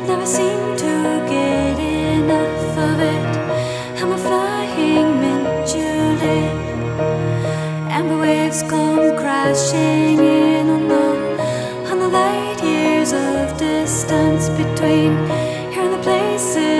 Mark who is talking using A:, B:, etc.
A: Never seem to get enough of it. I'm a flying mint-julep. Amber waves come crashing in on the light years of distance between here and the places